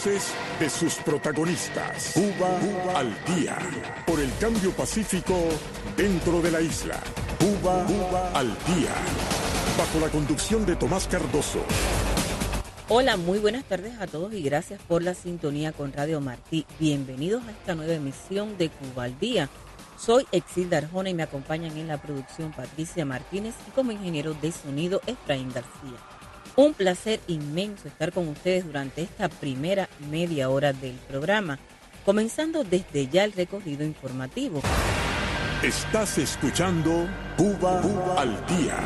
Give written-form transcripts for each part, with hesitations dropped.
voces de sus protagonistas. Cuba al día. Por el cambio pacífico dentro de la isla. Cuba al día. Bajo la conducción de Tomás Cardoso. Hola, muy buenas tardes a todos y gracias por la sintonía con Radio Martí. Bienvenidos a esta nueva emisión de Cuba al día. Soy Exilda Arjona y me acompañan en la producción Patricia Martínez y como ingeniero de sonido Efraín García. Un placer inmenso estar con ustedes durante esta primera media hora del programa, comenzando desde ya el recorrido informativo. Estás escuchando Cuba al día.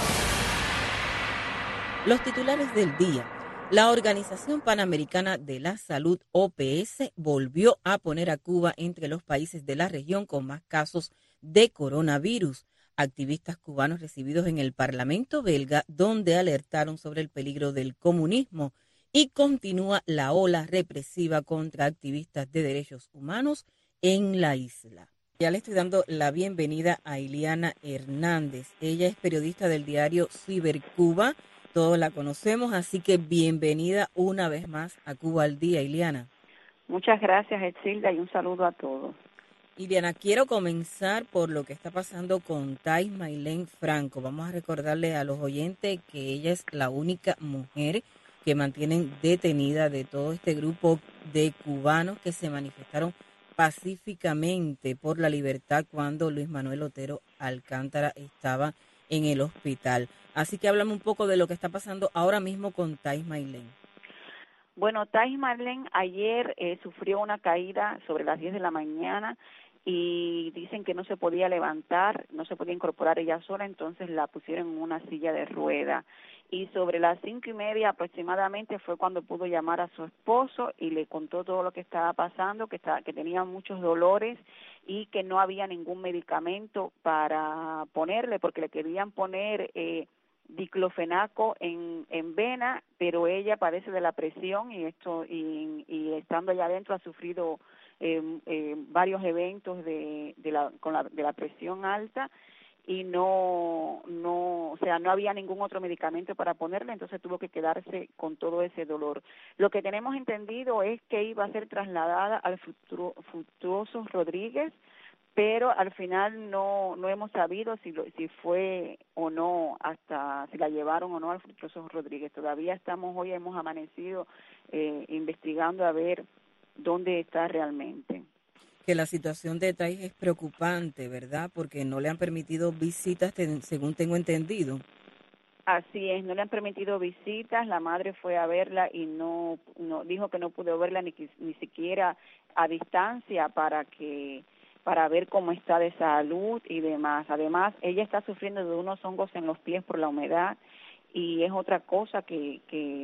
Los titulares del día. La Organización Panamericana de la Salud, OPS, volvió a poner a Cuba entre los países de la región con más casos de coronavirus. Activistas cubanos recibidos en el Parlamento belga, donde alertaron sobre el peligro del comunismo, y continúa la ola represiva contra activistas de derechos humanos en la isla. Ya le estoy dando la bienvenida a Iliana Hernández. Ella es periodista del diario Cibercuba. Todos la conocemos, así que bienvenida una vez más a Cuba al Día, Iliana. Muchas gracias, Exilda, y un saludo a todos. Iliana, quiero comenzar por lo que está pasando con Thais Maylene Franco. Vamos a recordarle a los oyentes que ella es la única mujer que mantienen detenida de todo este grupo de cubanos que se manifestaron pacíficamente por la libertad cuando Luis Manuel Otero Alcántara estaba en el hospital. Así que háblame un poco de lo que está pasando ahora mismo con Thais Maylene. Bueno, Thais Maylene ayer sufrió una caída sobre las 10 de la mañana y dicen que no se podía levantar, no se podía incorporar ella sola, entonces la pusieron en una silla de rueda. Y sobre las 5:30 aproximadamente fue cuando pudo llamar a su esposo y le contó todo lo que estaba pasando, que tenía muchos dolores y que no había ningún medicamento para ponerle, porque le querían poner diclofenaco en vena, pero ella padece de la presión y estando allá adentro ha sufrido varios eventos de la presión alta y no había ningún otro medicamento para ponerle, entonces tuvo que quedarse con todo ese dolor. Lo que tenemos entendido es que iba a ser trasladada al Fructuoso Rodríguez, pero al final no hemos sabido si fue o no, hasta si la llevaron o no al Fructuoso Rodríguez. Todavía hoy hemos amanecido investigando a ver dónde está realmente. Que la situación de Thais es preocupante, ¿verdad? Porque no le han permitido visitas, según tengo entendido. Así es, no le han permitido visitas, la madre fue a verla y no dijo que no pudo verla ni siquiera a distancia para ver cómo está de salud y demás. Además, ella está sufriendo de unos hongos en los pies por la humedad y es otra cosa que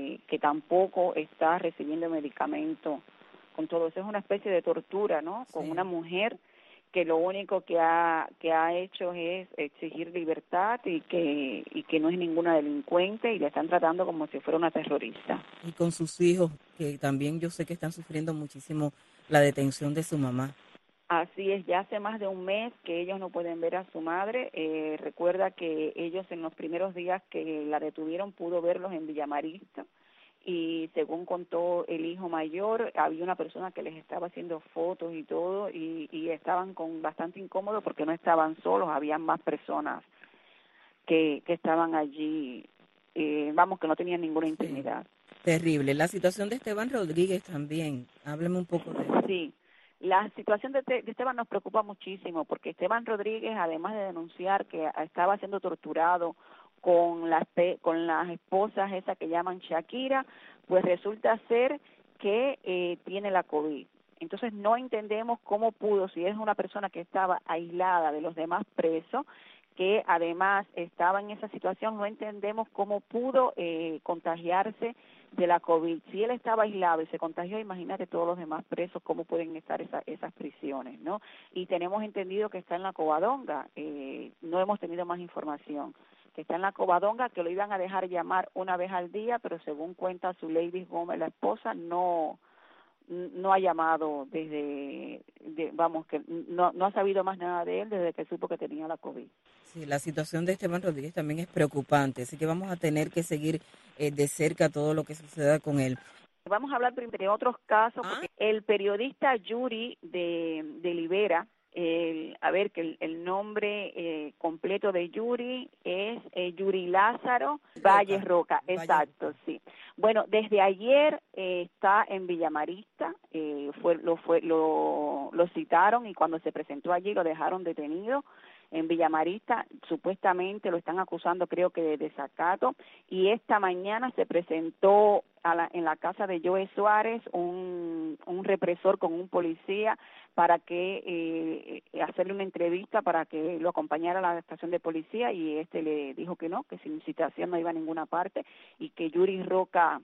tampoco está recibiendo medicamento. Con todo eso es una especie de tortura, ¿no? Con una mujer que lo único que ha hecho es exigir libertad y que no es ninguna delincuente y la están tratando como si fuera una terrorista. Y con sus hijos, que también yo sé que están sufriendo muchísimo la detención de su mamá. Así es, ya hace más de un mes que ellos no pueden ver a su madre. Recuerda que ellos en los primeros días que la detuvieron pudo verlos en Villamarista y según contó el hijo mayor, había una persona que les estaba haciendo fotos y todo y estaban bastante incómodos porque no estaban solos, había más personas que estaban allí, que no tenían ninguna intimidad. Terrible. La situación de Esteban Rodríguez también, hábleme un poco de eso. Sí. La situación de Esteban nos preocupa muchísimo porque Esteban Rodríguez, además de denunciar que estaba siendo torturado con las esposas esas que llaman Shakira, pues resulta ser que tiene la COVID. Entonces no entendemos cómo pudo, si es una persona que estaba aislada de los demás presos, que además estaba en esa situación, no entendemos cómo pudo contagiarse de la COVID. Si él estaba aislado y se contagió, imagínate todos los demás presos, cómo pueden estar esas prisiones, ¿no? Y tenemos entendido que está en la Covadonga, no hemos tenido más información, que está en la Covadonga, que lo iban a dejar llamar una vez al día, pero según cuenta su Lady Gómez, la esposa, no ha llamado que no ha sabido más nada de él desde que supo que tenía la COVID. Sí, la situación de Esteban Rodríguez también es preocupante, así que vamos a tener que seguir de cerca todo lo que suceda con él. Vamos a hablar de otros casos, porque el periodista Yuri de Libera, que el nombre completo de Yuri es Yuri Lázaro Valle Roca, exacto, sí. Bueno, desde ayer está en Villamarista, lo citaron y cuando se presentó allí lo dejaron detenido en Villamarista, supuestamente lo están acusando, creo que de desacato, y esta mañana se presentó en la casa de Joe Suárez un represor con un policía para que hacerle una entrevista para que lo acompañara a la estación de policía, y le dijo que no, que sin citación no iba a ninguna parte, y que Yuri Roca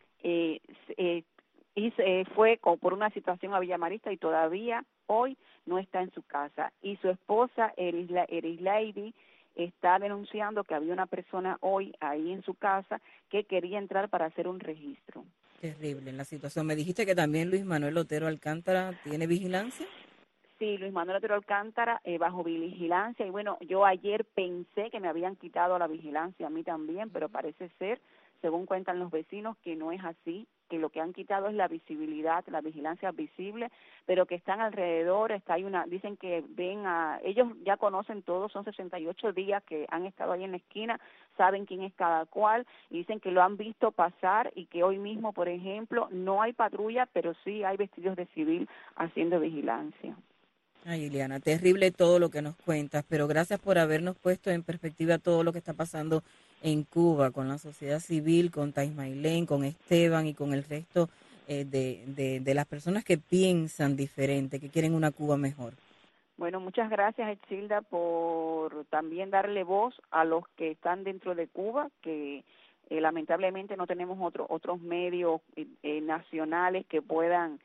fue por una situación a Villamarista y todavía hoy no está en su casa, y su esposa Erislady está denunciando que había una persona hoy ahí en su casa que quería entrar para hacer un registro. Terrible la situación. Me dijiste que también Luis Manuel Otero Alcántara tiene vigilancia. Sí, Luis Manuel Otero Alcántara bajo vigilancia, y bueno, yo ayer pensé que me habían quitado la vigilancia a mí también, pero parece ser, según cuentan los vecinos, que no es así, que lo que han quitado es la visibilidad, la vigilancia visible, pero que están alrededor, dicen que ellos ya conocen todos, son 68 días que han estado ahí en la esquina, saben quién es cada cual, y dicen que lo han visto pasar, y que hoy mismo, por ejemplo, no hay patrulla, pero sí hay vestidos de civil haciendo vigilancia. Ay, Ileana, terrible todo lo que nos cuentas, pero gracias por habernos puesto en perspectiva todo lo que está pasando en Cuba, con la sociedad civil, con Taismailén, con Esteban y con el resto de las personas que piensan diferente, que quieren una Cuba mejor. Bueno, muchas gracias, Exilda, por también darle voz a los que están dentro de Cuba, que lamentablemente no tenemos otros medios nacionales que puedan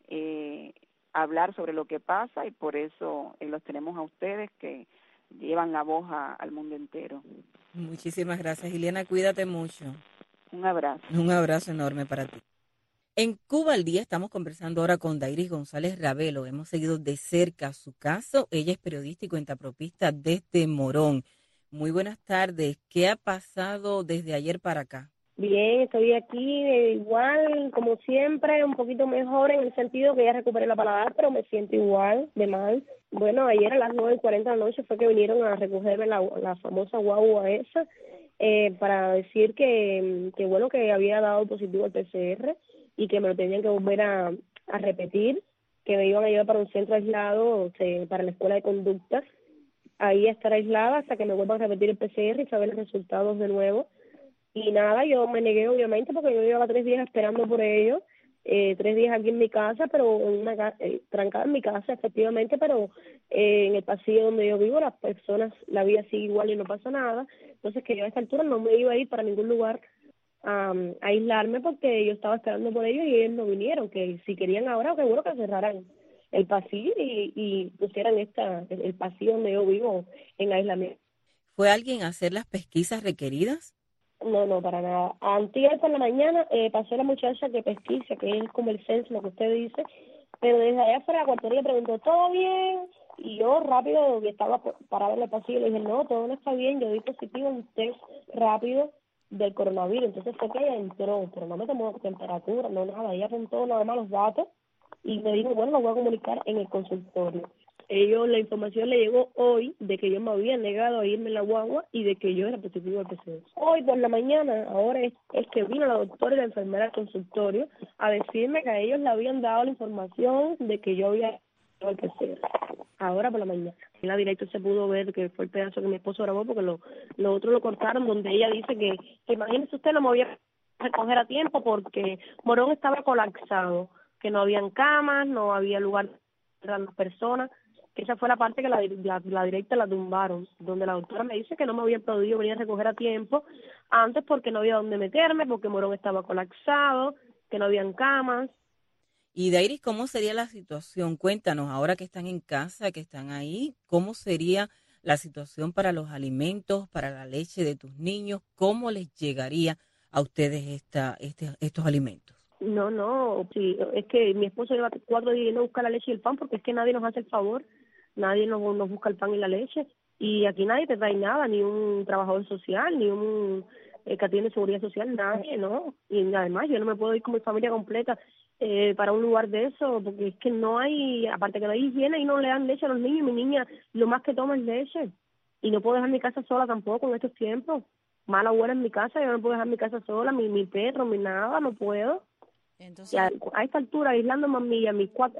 hablar sobre lo que pasa, y por eso los tenemos a ustedes que llevan la voz al mundo entero. Muchísimas gracias, Ileana, cuídate mucho. Un abrazo. Un abrazo enorme para ti. En Cuba al Día estamos conversando ahora con Dairis González Ravelo. Hemos seguido de cerca su caso. Ella es periodista y cuentapropista desde Morón. Muy buenas tardes. ¿Qué ha pasado desde ayer para acá? Bien, estoy aquí igual, como siempre, un poquito mejor en el sentido que ya recuperé la paladar, pero me siento igual, de mal. Bueno, ayer a las 9:40 de la noche fue que vinieron a recogerme la famosa guagua esa, para decir que bueno, que había dado positivo al PCR y que me lo tenían que volver a repetir, que me iban a llevar para un centro aislado, para la escuela de conducta, ahí a estar aislada hasta que me vuelvan a repetir el PCR y saber los resultados de nuevo. Y nada, yo me negué obviamente porque yo llevaba 3 días esperando por ellos, 3 días aquí en mi casa, pero trancada en mi casa efectivamente, pero en el pasillo donde yo vivo las personas, la vida sigue igual y no pasa nada. Entonces que yo a esta altura no me iba a ir para ningún lugar a aislarme porque yo estaba esperando por ellos y ellos no vinieron, que si querían ahora, que bueno que cerraran el pasillo y pusieran el pasillo donde yo vivo en aislamiento. ¿Fue alguien a hacer las pesquisas requeridas? No, para nada. Antier por la mañana pasó la muchacha que pesquisa, que es como el censo, lo que usted dice, pero desde allá afuera la cuartería le preguntó, ¿todo bien? Y yo rápido, que estaba parada en el pasillo, le dije, no, todo no está bien, yo di positivo en un test rápido del coronavirus. Entonces fue que ella entró, pero no me tomó temperatura, no nada, ella apuntó nada más los datos y me dijo, bueno, lo voy a comunicar en el consultorio. La información le llegó hoy de que yo me había negado a irme en la guagua y de que yo era positivo al PCR. Hoy por la mañana, ahora es que vino la doctora y la enfermera al consultorio a decirme que a ellos le habían dado la información de que yo había ido al PCR. Ahora por la mañana. En la directa se pudo ver que fue el pedazo que mi esposo grabó porque lo otro lo cortaron, donde ella dice que imagínese usted, no me voy a recoger a tiempo porque Morón estaba colapsado, que no habían camas, no había lugar para las personas. Que esa fue la parte que la directa la tumbaron, donde la doctora me dice que no me había podido venir a recoger a tiempo antes porque no había dónde meterme, porque Morón estaba colapsado, que no habían camas. Y Dairis, ¿cómo sería la situación? Cuéntanos, ahora que están en casa, que están ahí, ¿cómo sería la situación para los alimentos, para la leche de tus niños? ¿Cómo les llegaría a ustedes estos alimentos? No, sí, es que mi esposo lleva 4 días yendo a buscar la leche y el pan porque es que nadie nos hace el favor. Nadie nos busca el pan y la leche, y aquí nadie te trae nada, ni un trabajador social, ni un que atiende seguridad social, nadie, ¿no? Y además yo no me puedo ir con mi familia completa para un lugar de eso, porque es que no hay, aparte que no hay higiene y no le dan leche a los niños, y mi niña lo más que toma es leche, y no puedo dejar mi casa sola tampoco en estos tiempos. Mala abuela en mi casa, yo no puedo dejar mi casa sola, mi perro, mi nada, no puedo. Entonces, Y a esta altura, aislándome a mí y a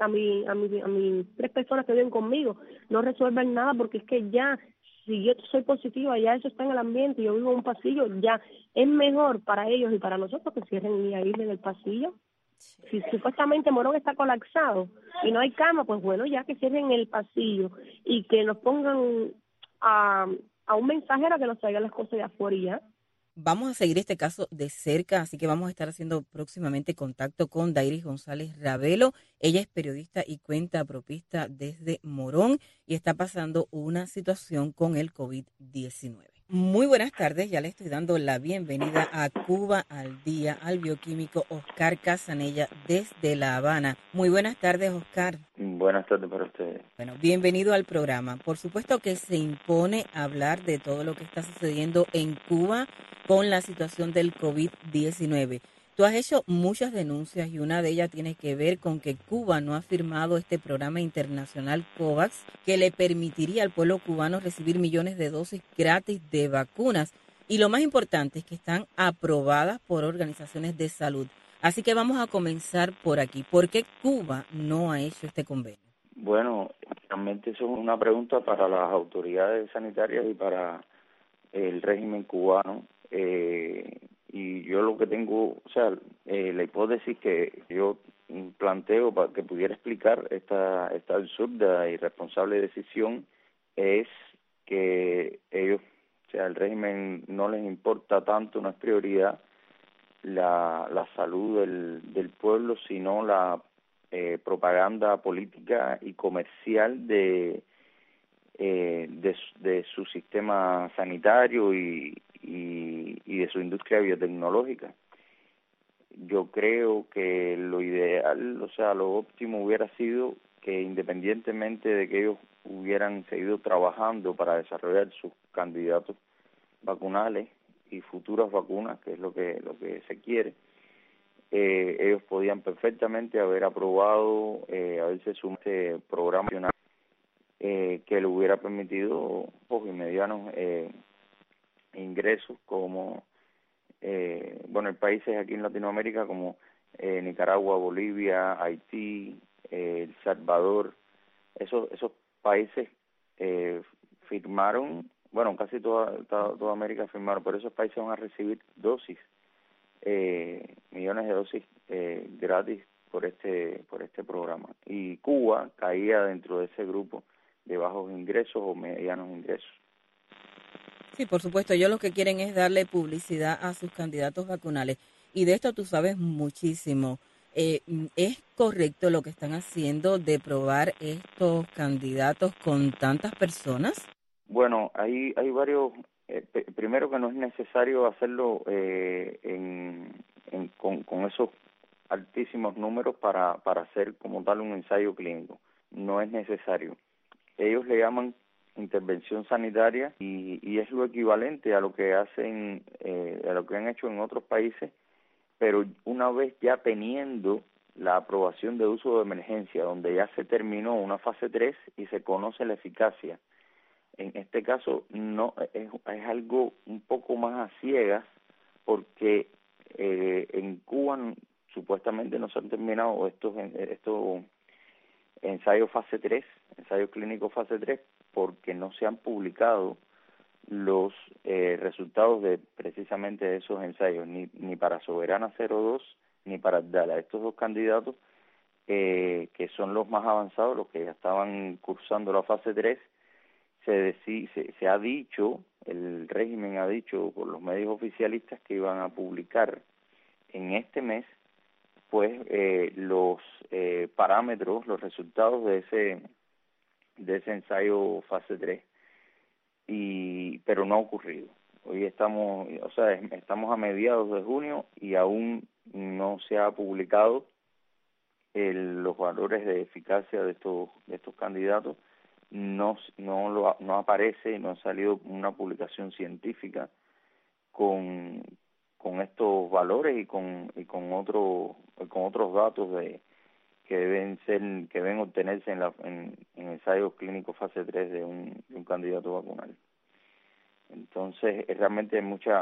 mis 3 personas que viven conmigo, no resuelven nada, porque es que ya, si yo soy positiva, ya eso está en el ambiente, yo vivo en un pasillo, ya es mejor para ellos y para nosotros que cierren y aíslen el pasillo. Si supuestamente Morón está colapsado y no hay cama, pues bueno, ya que cierren el pasillo y que nos pongan a un mensajero que nos traiga las cosas de afuera y ya. vamos a seguir este caso de cerca, así que vamos a estar haciendo próximamente contacto con Dairis González Ravelo. Ella es periodista y cuentapropista desde Morón y está pasando una situación con el COVID-19. Muy buenas tardes, ya le estoy dando la bienvenida a Cuba al Día al bioquímico Oscar Casanella desde La Habana. Muy buenas tardes, Oscar. Buenas tardes para ustedes. Bueno, bienvenido al programa. Por supuesto que se impone hablar de todo lo que está sucediendo en Cuba con la situación del COVID-19. Tú has hecho muchas denuncias y una de ellas tiene que ver con que Cuba no ha firmado este programa internacional COVAX que le permitiría al pueblo cubano recibir millones de dosis gratis de vacunas. Y lo más importante es que están aprobadas por organizaciones de salud. Así que vamos a comenzar por aquí. ¿Por qué Cuba no ha hecho este convenio? Bueno, realmente eso es una pregunta para las autoridades sanitarias y para el régimen cubano. Y yo lo que tengo, o sea, la hipótesis que yo planteo para que pudiera explicar esta absurda y irresponsable decisión es que ellos, o sea, el régimen no les importa tanto, no es prioridad la salud del pueblo, sino la propaganda política y comercial de su sistema sanitario y de su industria biotecnológica. Yo creo que lo ideal, o sea, lo óptimo hubiera sido que independientemente de que ellos hubieran seguido trabajando para desarrollar sus candidatos vacunales y futuras vacunas, que es lo que se quiere, ellos podían perfectamente haber aprobado, haberse sumado a este programa que le hubiera permitido pocos y medianos ingresos, como en países aquí en Latinoamérica como Nicaragua, Bolivia, Haití, El Salvador. Esos países firmaron, casi toda América firmaron, pero esos países van a recibir dosis, millones de dosis gratis por este programa. Y Cuba caía dentro de ese grupo de bajos ingresos o medianos ingresos. Sí, por supuesto, ellos lo que quieren es darle publicidad a sus candidatos vacunales. Y de esto tú sabes muchísimo. ¿Es correcto lo que están haciendo de probar estos candidatos con tantas personas? Bueno, hay varios. Primero que no es necesario hacerlo con esos altísimos números para hacer como tal un ensayo clínico. No es necesario. Ellos le llaman intervención sanitaria y es lo equivalente a lo que hacen, a lo que han hecho en otros países, pero una vez ya teniendo la aprobación de uso de emergencia, donde ya se terminó una fase 3 y se conoce la eficacia. En este caso no es algo un poco más a ciegas, porque en Cuba supuestamente no se han terminado estos ensayos fase 3, ensayos clínicos fase 3, porque no se han publicado los resultados de precisamente de esos ensayos, ni para Soberana 02 ni para Abdala. Estos dos candidatos, que son los más avanzados, los que ya estaban cursando la fase 3, se ha dicho, el régimen ha dicho por los medios oficialistas que iban a publicar en este mes pues los parámetros, los resultados de ese ensayo fase 3, pero no ha ocurrido. Hoy estamos a mediados de junio y aún no se ha publicado los valores de eficacia de estos candidatos. No aparece, no ha salido una publicación científica con estos valores y con otros datos que deben obtenerse en ensayos clínicos fase 3 de un candidato vacunal. Entonces, realmente hay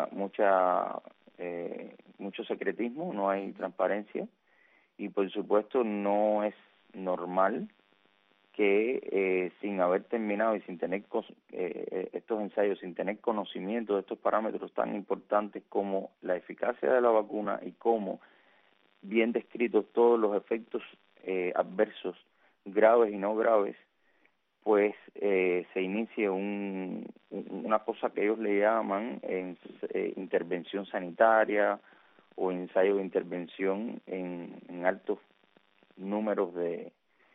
mucho secretismo, no hay transparencia, y por supuesto no es normal que sin haber terminado y sin tener estos ensayos, sin tener conocimiento de estos parámetros tan importantes como la eficacia de la vacuna y como bien descritos todos los efectos adversos graves y no graves, pues se inicie una cosa que ellos le llaman intervención sanitaria o ensayo de intervención en altos números de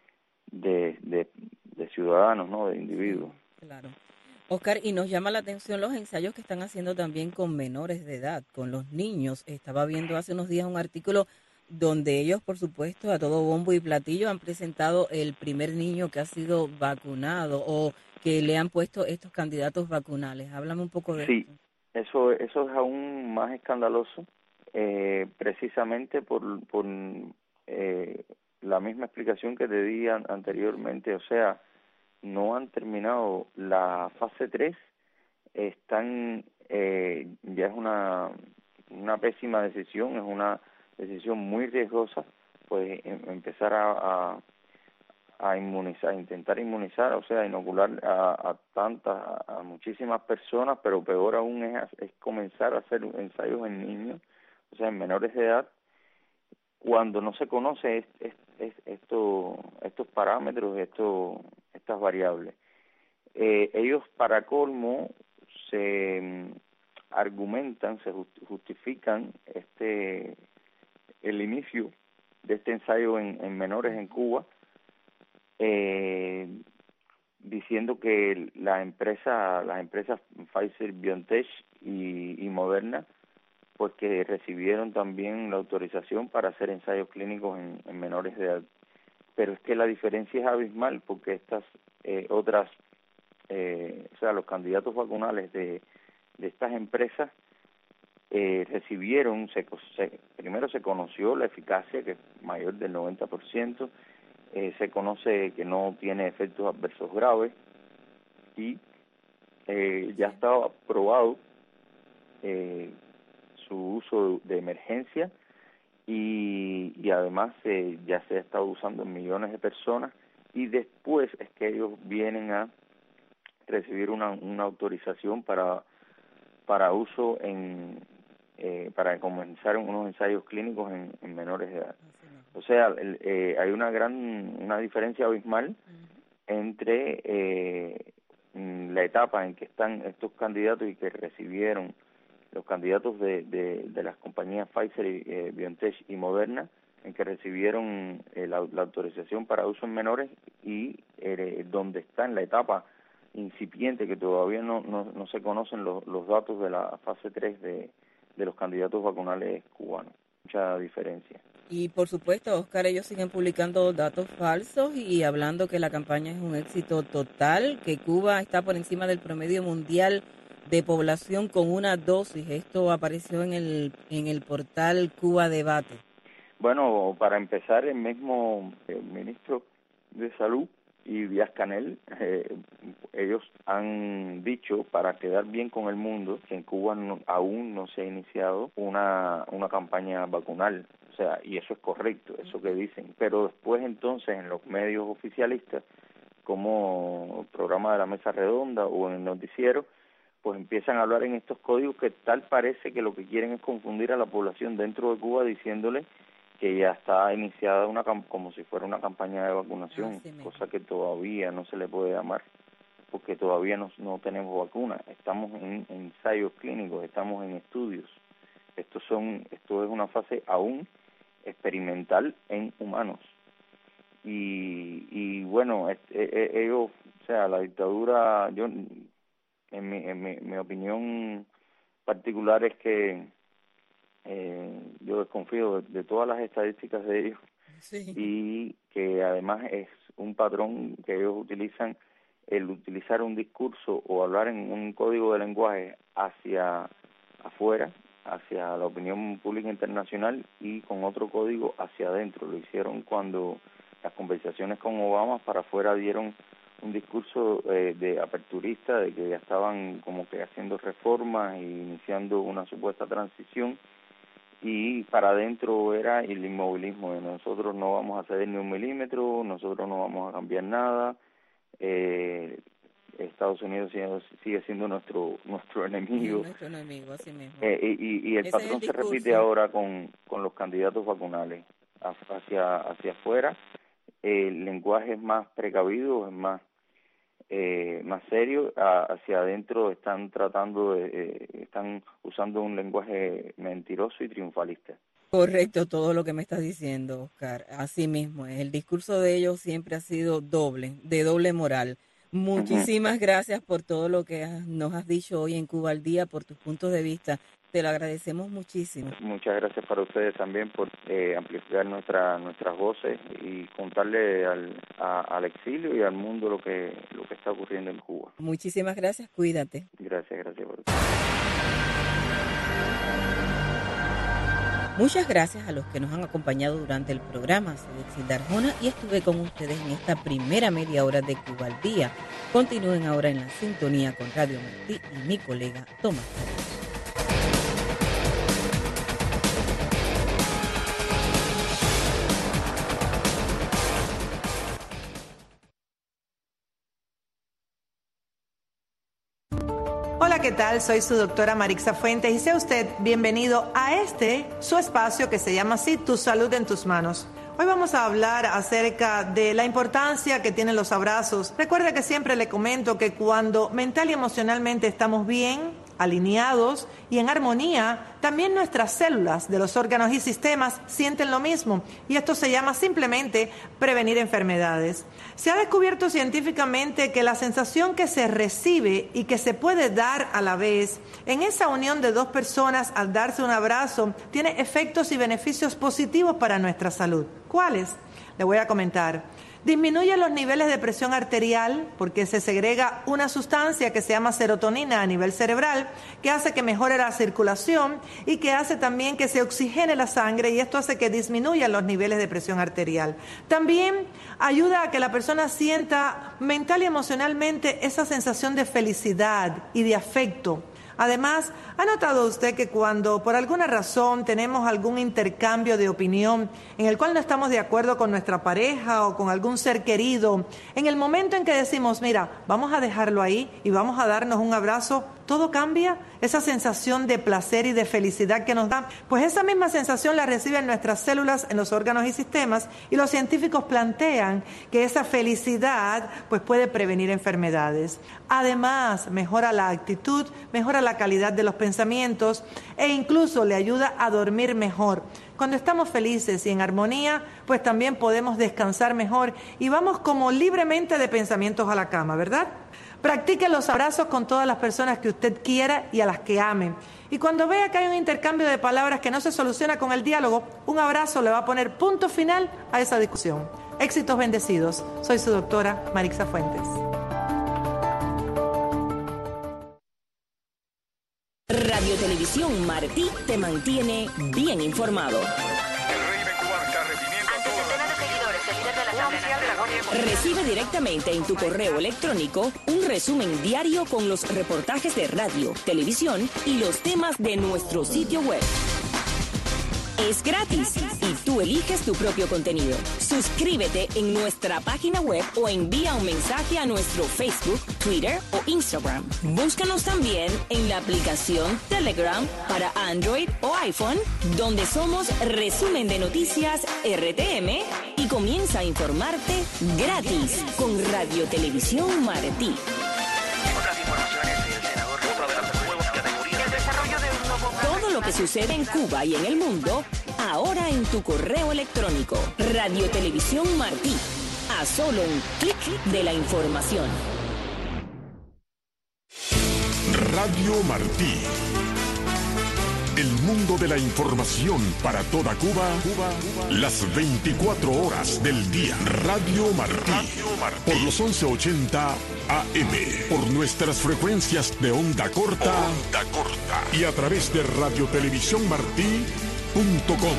ciudadanos, ¿no? De individuos. Claro. Oscar, y nos llama la atención los ensayos que están haciendo también con menores de edad, con los niños. Estaba viendo hace unos días un artículo donde ellos, por supuesto, a todo bombo y platillo han presentado el primer niño que ha sido vacunado o que le han puesto estos candidatos vacunales. Háblame un poco de sí, esto. Eso es aún más escandaloso, precisamente por la misma explicación que te di anteriormente. O sea, no han terminado la fase 3, están ya es una pésima decisión, es una decisión muy riesgosa, pues empezar a inmunizar, intentar inmunizar, o sea, inocular a muchísimas personas, pero peor aún es comenzar a hacer ensayos en niños, o sea, en menores de edad, cuando no se conoce estos parámetros, estas variables. Ellos, para colmo, se argumentan, se justifican el inicio de este ensayo en menores en Cuba, diciendo que las empresas Pfizer, BioNTech y Moderna, pues que recibieron también la autorización para hacer ensayos clínicos en menores de edad. Pero es que la diferencia es abismal, porque estas otras, o sea, los candidatos vacunales de estas empresas recibieron, primero se conoció la eficacia, que es mayor del 90%, se conoce que no tiene efectos adversos graves y ya estaba probado su uso de emergencia y además ya se ha estado usando en millones de personas, y después es que ellos vienen a recibir una autorización para uso para comenzar unos ensayos clínicos en menores de edad. O sea, hay una diferencia abismal entre la etapa en que están estos candidatos y que recibieron los candidatos de las compañías Pfizer, BioNTech y Moderna, en que recibieron la autorización para uso en menores, y donde está en la etapa incipiente, que todavía no se conocen los datos de la fase 3 de los candidatos vacunales cubanos. Mucha diferencia. Y por supuesto, Oscar, ellos siguen publicando datos falsos y hablando que la campaña es un éxito total, que Cuba está por encima del promedio mundial de población con una dosis. Esto apareció en el portal Cuba Debate. Bueno, para empezar, el mismo ministro de Salud y Díaz-Canel, ellos han dicho, para quedar bien con el mundo, que en Cuba aún no se ha iniciado una campaña vacunal. O sea, y eso es correcto, eso que dicen. Pero después, entonces, en los medios oficialistas, como el programa de la Mesa Redonda o en el noticiero, pues empiezan a hablar en estos códigos que tal parece que lo que quieren es confundir a la población dentro de Cuba, diciéndole que ya está iniciada como si fuera una campaña de vacunación, cosa que todavía no se le puede llamar, porque todavía no tenemos vacuna. Estamos en ensayos clínicos, estamos en estudios. Esto es una fase aún experimental en humanos. Y bueno, ellos, o sea, la dictadura, yo en mi opinión particular es que yo desconfío de todas las estadísticas de ellos, sí, y que además es un patrón que ellos utilizan, el utilizar un discurso o hablar en un código de lenguaje hacia afuera, hacia la opinión pública internacional, y con otro código hacia adentro. Lo hicieron cuando las conversaciones con Obama para afuera dieron un discurso de aperturista, de que ya estaban como que haciendo reformas e iniciando una supuesta transición, y para adentro era el inmovilismo de nosotros no vamos a ceder ni un milímetro, nosotros no vamos a cambiar nada. Estados Unidos sigue siendo nuestro enemigo. Nuestro enemigo, así mismo. Y el patrón se repite ahora con los candidatos vacunales. Hacia afuera el lenguaje es más precavido, es más serio. Hacia adentro están están usando un lenguaje mentiroso y triunfalista. Correcto, todo lo que me estás diciendo, Oscar. Así mismo es. El discurso de ellos siempre ha sido de doble moral. Muchísimas gracias por todo lo que nos has dicho hoy en Cuba al Día, por tus puntos de vista. Te lo agradecemos muchísimo. Muchas gracias para ustedes también por amplificar nuestras voces y contarle al exilio y al mundo lo que está ocurriendo en Cuba. Muchísimas gracias, cuídate. Gracias por eso. Muchas gracias a los que nos han acompañado durante el programa. Soy Exilda Arjona y estuve con ustedes en esta primera media hora de Cuba al Día. Continúen ahora en la sintonía con Radio Martí y mi colega Tomás Carlos. Hola, ¿qué tal? Soy su doctora Marixa Fuentes y sea usted bienvenido a su espacio que se llama así, Tu Salud en Tus Manos. Hoy vamos a hablar acerca de la importancia que tienen los abrazos. Recuerda que siempre le comento que cuando mental y emocionalmente estamos bien, alineados y en armonía, también nuestras células de los órganos y sistemas sienten lo mismo, y esto se llama simplemente prevenir enfermedades. Se ha descubierto científicamente que la sensación que se recibe y que se puede dar a la vez en esa unión de dos personas al darse un abrazo tiene efectos y beneficios positivos para nuestra salud. ¿Cuáles? Le voy a comentar. Disminuye los niveles de presión arterial porque se segrega una sustancia que se llama serotonina a nivel cerebral, que hace que mejore la circulación y que hace también que se oxigene la sangre, y esto hace que disminuyan los niveles de presión arterial. También ayuda a que la persona sienta mental y emocionalmente esa sensación de felicidad y de afecto. Además, ¿ha notado usted que cuando por alguna razón tenemos algún intercambio de opinión en el cual no estamos de acuerdo con nuestra pareja o con algún ser querido, en el momento en que decimos, mira, vamos a dejarlo ahí y vamos a darnos un abrazo, todo cambia? Esa sensación de placer y de felicidad que nos da, pues esa misma sensación la reciben nuestras células en los órganos y sistemas, y los científicos plantean que esa felicidad pues puede prevenir enfermedades. Además, mejora la actitud, mejora la calidad de los pensamientos e incluso le ayuda a dormir mejor. Cuando estamos felices y en armonía, pues también podemos descansar mejor y vamos como libremente de pensamientos a la cama, ¿verdad? Practique los abrazos con todas las personas que usted quiera y a las que ame. Y cuando vea que hay un intercambio de palabras que no se soluciona con el diálogo, un abrazo le va a poner punto final a esa discusión. Éxitos bendecidos. Soy su doctora Marixa Fuentes. Radio Televisión Martí te mantiene bien informado. Recibe directamente en tu correo electrónico un resumen diario con los reportajes de radio, televisión y los temas de nuestro sitio web. Es gratis y tú eliges tu propio contenido. Suscríbete en nuestra página web o envía un mensaje a nuestro Facebook, Twitter o Instagram. Búscanos también en la aplicación Telegram para Android o iPhone, donde somos Resumen de Noticias RTM, y comienza a informarte gratis con Radio Televisión Martí. Todo lo que sucede en Cuba y en el mundo, ahora en tu correo electrónico. Radio Televisión Martí, a solo un clic de la información. Radio Martí. El mundo de la información para toda Cuba, las 24 horas del día. Radio Martí, por los 1180 AM, por nuestras frecuencias de onda corta, y a través de radiotelevisiónmartí.com.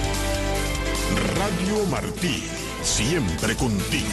Radio Martí, siempre contigo.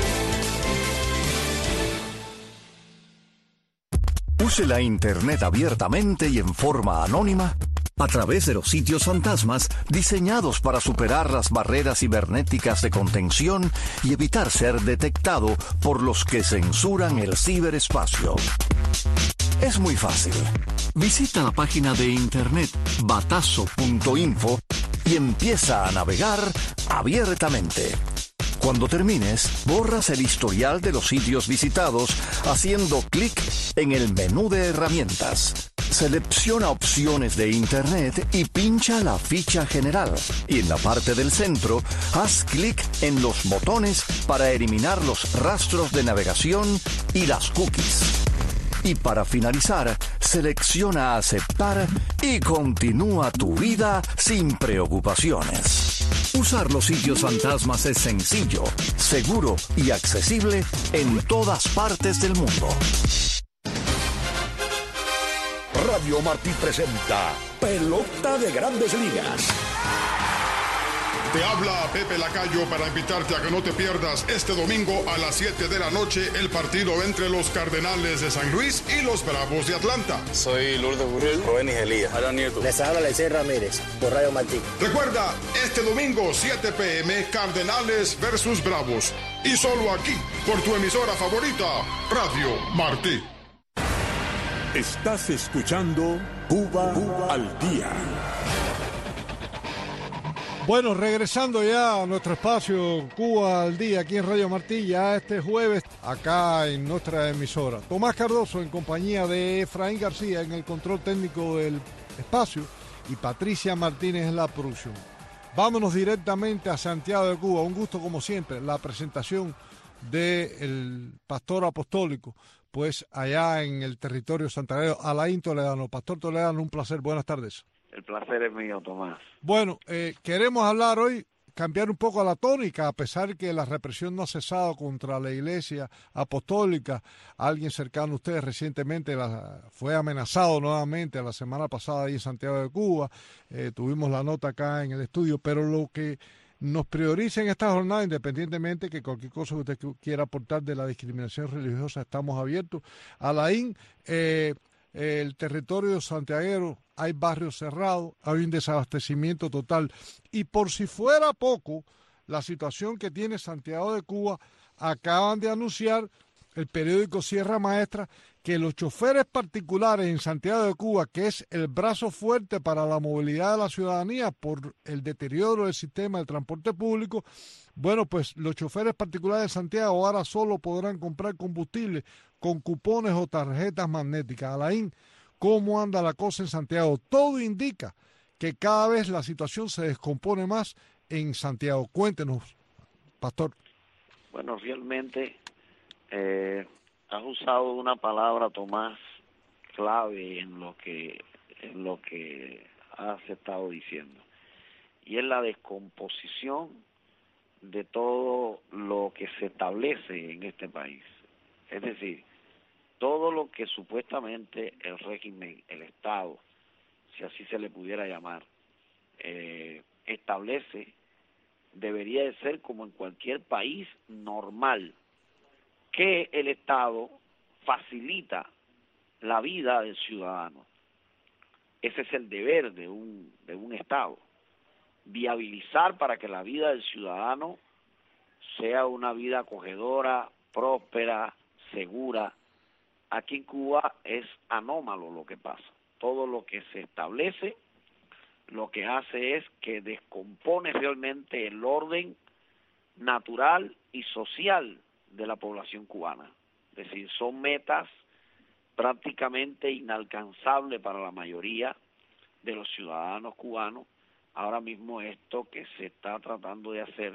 Use la Internet abiertamente y en forma anónima a través de los sitios fantasmas diseñados para superar las barreras cibernéticas de contención y evitar ser detectado por los que censuran el ciberespacio. Es muy fácil. Visita la página de internet batazo.info y empieza a navegar abiertamente. Cuando termines, borras el historial de los sitios visitados haciendo clic en el menú de herramientas. Selecciona opciones de Internet y pincha la ficha general. Y en la parte del centro, haz clic en los botones para eliminar los rastros de navegación y las cookies. Y para finalizar, selecciona aceptar y continúa tu vida sin preocupaciones. Usar los sitios fantasmas es sencillo, seguro y accesible en todas partes del mundo. Radio Martí presenta Pelota de Grandes Ligas. Te habla Pepe Lacayo para invitarte a que no te pierdas este domingo a las 7 de la noche el partido entre los Cardenales de San Luis y los Bravos de Atlanta. Soy Lourdes Burrell, Rubén Elías, Alan Nieto. Les habla Lecey Ramírez por Radio Martí. Recuerda, este domingo 7 p.m. Cardenales versus Bravos. Y solo aquí, por tu emisora favorita, Radio Martí. Estás escuchando Cuba al Día. Bueno, regresando ya a nuestro espacio Cuba al Día, aquí en Radio Martí, ya este jueves, acá en nuestra emisora. Tomás Cardoso en compañía de Efraín García en el control técnico del espacio y Patricia Martínez en la producción. Vámonos directamente a Santiago de Cuba. Un gusto como siempre, la presentación del pastor apostólico, pues allá en el territorio santiaguero, Alain Toledano. Pastor Toledano, un placer, buenas tardes. El placer es mío, Tomás. Bueno, queremos hablar hoy, cambiar un poco la tónica, a pesar que la represión no ha cesado contra la Iglesia Apostólica. Alguien cercano a ustedes recientemente fue amenazado nuevamente la semana pasada ahí en Santiago de Cuba. Tuvimos la nota acá en el estudio, pero lo que nos prioriza en esta jornada, independientemente que cualquier cosa que usted quiera aportar de la discriminación religiosa, estamos abiertos. Alain, el territorio santiaguero, hay barrios cerrados, hay un desabastecimiento total. Y por si fuera poco, la situación que tiene Santiago de Cuba, acaban de anunciar el periódico Sierra Maestra que los choferes particulares en Santiago de Cuba, que es el brazo fuerte para la movilidad de la ciudadanía por el deterioro del sistema de transporte público, bueno, pues los choferes particulares de Santiago ahora solo podrán comprar combustible con cupones o tarjetas magnéticas. Alain, ¿cómo anda la cosa en Santiago? Todo indica que cada vez la situación se descompone más en Santiago. Cuéntenos, pastor. Bueno, realmente has usado una palabra, Tomás, clave en lo que has estado diciendo, y es la descomposición de todo lo que se establece en este país. Es decir, todo lo que supuestamente el régimen, el Estado, si así se le pudiera llamar, establece, debería de ser como en cualquier país normal, que el Estado facilita la vida del ciudadano. Ese es el deber de un Estado, viabilizar para que la vida del ciudadano sea una vida acogedora, próspera, segura. Aquí en Cuba es anómalo lo que pasa. Todo lo que se establece lo que hace es que descompone realmente el orden natural y social de la población cubana. Es decir, son metas prácticamente inalcanzables para la mayoría de los ciudadanos cubanos. Ahora mismo esto que se está tratando de hacer,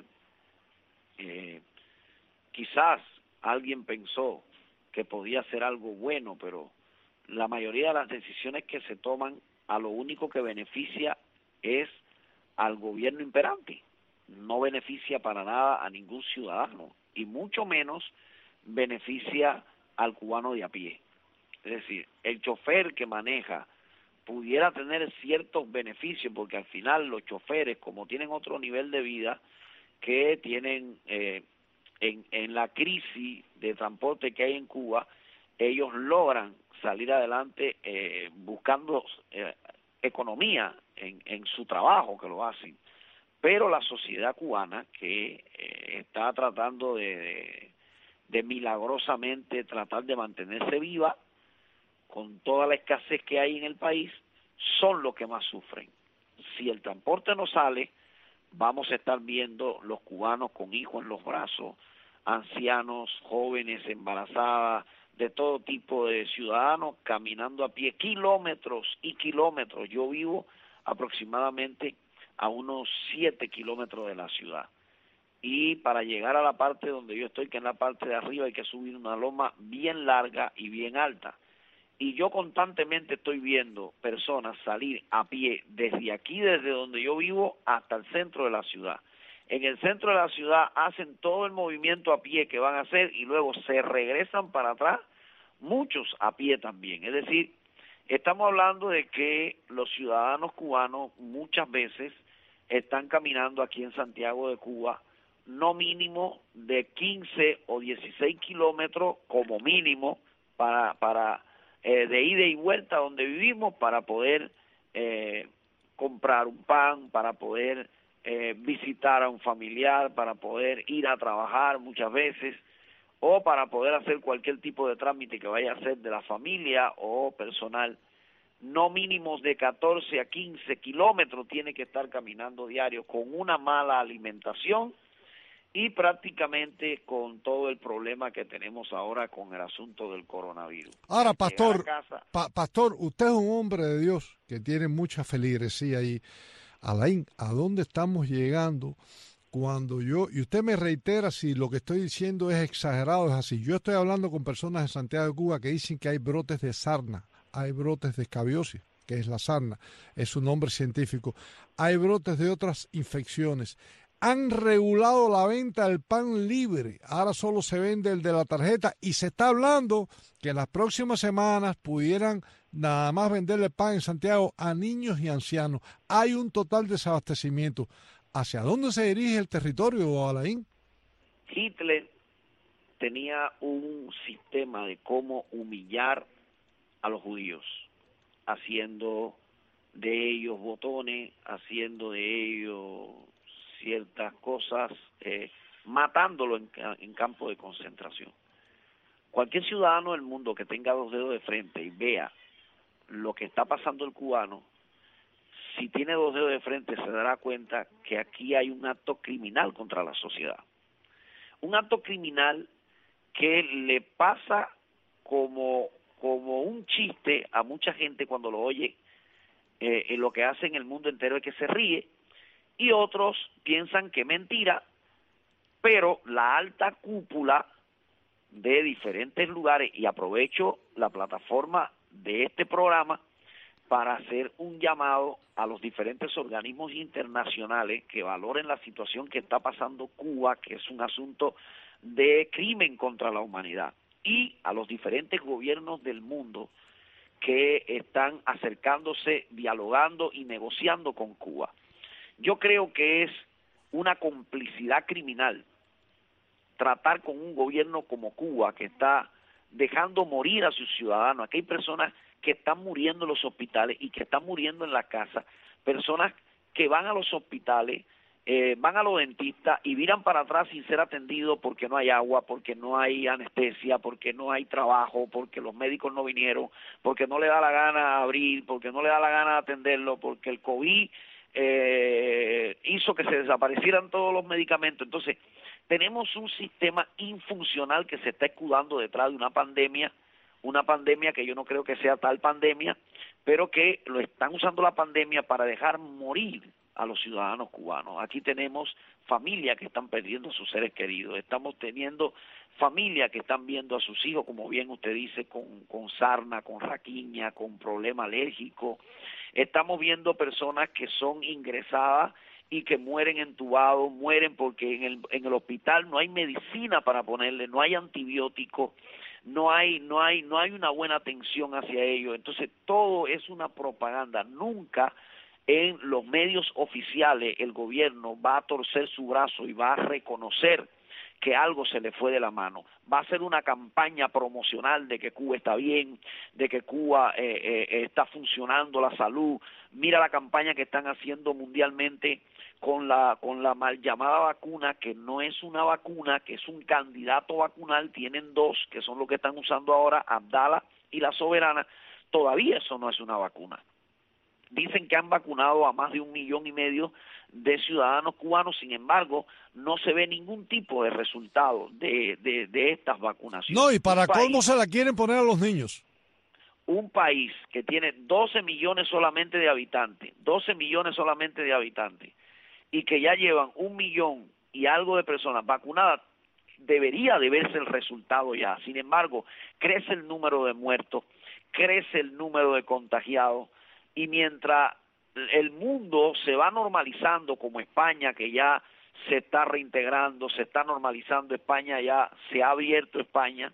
quizás alguien pensó que podía ser algo bueno, pero la mayoría de las decisiones que se toman a lo único que beneficia es al gobierno imperante, no beneficia para nada a ningún ciudadano y mucho menos beneficia al cubano de a pie. Es decir, el chofer que maneja pudiera tener ciertos beneficios porque al final los choferes, como tienen otro nivel de vida que tienen en la crisis de transporte que hay en Cuba, ellos logran salir adelante buscando economía en su trabajo que lo hacen. Pero la sociedad cubana que está tratando de milagrosamente tratar de mantenerse viva con toda la escasez que hay en el país, son los que más sufren. Si el transporte no sale, vamos a estar viendo los cubanos con hijos en los brazos, ancianos, jóvenes, embarazadas, de todo tipo de ciudadanos caminando a pie kilómetros y kilómetros. Yo vivo aproximadamente a unos 7 kilómetros de la ciudad. Y para llegar a la parte donde yo estoy, que es la parte de arriba, hay que subir una loma bien larga y bien alta. Y yo constantemente estoy viendo personas salir a pie desde aquí, desde donde yo vivo, hasta el centro de la ciudad. En el centro de la ciudad hacen todo el movimiento a pie que van a hacer y luego se regresan para atrás, muchos a pie también. Es decir, estamos hablando de que los ciudadanos cubanos muchas veces están caminando aquí en Santiago de Cuba no mínimo de 15 o 16 kilómetros como mínimo para de ida y vuelta donde vivimos para poder comprar un pan, para poder visitar a un familiar, para poder ir a trabajar muchas veces o para poder hacer cualquier tipo de trámite que vaya a hacer de la familia o personal. No mínimos de 14 a 15 kilómetros tiene que estar caminando diario con una mala alimentación y prácticamente con todo el problema que tenemos ahora con el asunto del coronavirus. Ahora, pastor, pastor, usted es un hombre de Dios que tiene mucha feligresía y Alain, ¿a dónde estamos llegando cuando y usted me reitera si lo que estoy diciendo es exagerado, es así? Yo estoy hablando con personas de Santiago de Cuba que dicen que hay brotes de sarna, hay brotes de escabiosis, que es la sarna, es su nombre científico, hay brotes de otras infecciones. Han regulado la venta del pan libre, ahora solo se vende el de la tarjeta y se está hablando que en las próximas semanas pudieran nada más venderle pan en Santiago a niños y ancianos. Hay un total desabastecimiento. ¿Hacia dónde se dirige el territorio, Alain? Hitler tenía un sistema de cómo humillar a los judíos, haciendo de ellos botones, haciendo de ellos ciertas cosas, matándolo en campo de concentración. Cualquier ciudadano del mundo que tenga 2 dedos de frente y vea lo que está pasando el cubano, si tiene 2 dedos de frente se dará cuenta que aquí hay un acto criminal contra la sociedad. Un acto criminal que le pasa como un chiste a mucha gente cuando lo oye, lo que hace en el mundo entero es que se ríe, y otros piensan que es mentira, pero la alta cúpula de diferentes lugares, y aprovecho la plataforma de este programa para hacer un llamado a los diferentes organismos internacionales que valoren la situación que está pasando Cuba, que es un asunto de crimen contra la humanidad, y a los diferentes gobiernos del mundo que están acercándose, dialogando y negociando con Cuba. Yo creo que es una complicidad criminal tratar con un gobierno como Cuba que está dejando morir a sus ciudadanos. Aquí hay personas que están muriendo en los hospitales y que están muriendo en la casa, personas que van a los hospitales, van a los dentistas y viran para atrás sin ser atendidos porque no hay agua, porque no hay anestesia, porque no hay trabajo, porque los médicos no vinieron, porque no le da la gana abrir, porque no le da la gana atenderlo, porque el COVID hizo que se desaparecieran todos los medicamentos. Entonces, tenemos un sistema infuncional que se está escudando detrás de una pandemia que yo no creo que sea tal pandemia, pero que lo están usando la pandemia para dejar morir a los ciudadanos cubanos. Aquí tenemos familias que están perdiendo a sus seres queridos, estamos teniendo familias que están viendo a sus hijos, como bien usted dice, con sarna, con raquiña, con problema alérgico. Estamos viendo personas que son ingresadas y que mueren entubados, mueren porque en el hospital no hay medicina para ponerle, no hay antibióticos, no hay una buena atención hacia ellos. Entonces todo es una propaganda. Nunca en los medios oficiales el gobierno va a torcer su brazo y va a reconocer que algo se le fue de la mano. Va a ser una campaña promocional de que Cuba está bien, de que Cuba está funcionando la salud. Mira la campaña que están haciendo mundialmente con la mal llamada vacuna, que no es una vacuna, que es un candidato vacunal. Tienen dos, que son los que están usando ahora, Abdala y la Soberana. Todavía eso no es una vacuna. Dicen que han vacunado a más de 1,5 millones de ciudadanos cubanos, sin embargo, no se ve ningún tipo de resultado de estas vacunaciones. No, y para colmo se la quieren poner a los niños. Un país que tiene 12 millones solamente de habitantes, 12 millones solamente de habitantes, y que ya llevan 1 millón y algo de personas vacunadas, debería de verse el resultado ya. Sin embargo, crece el número de muertos, crece el número de contagiados, y mientras el mundo se va normalizando, como España, que ya se está reintegrando, se está normalizando España, ya se ha abierto España,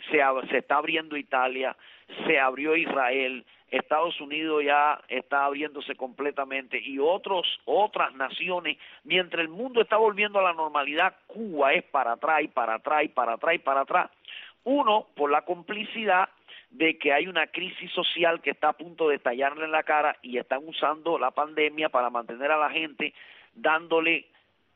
se está abriendo Italia, se abrió Israel, Estados Unidos ya está abriéndose completamente y otras naciones. Mientras el mundo está volviendo a la normalidad, Cuba es para atrás y para atrás y para atrás y para atrás. Uno, por la complicidad de que hay una crisis social que está a punto de estallarle en la cara y están usando la pandemia para mantener a la gente dándole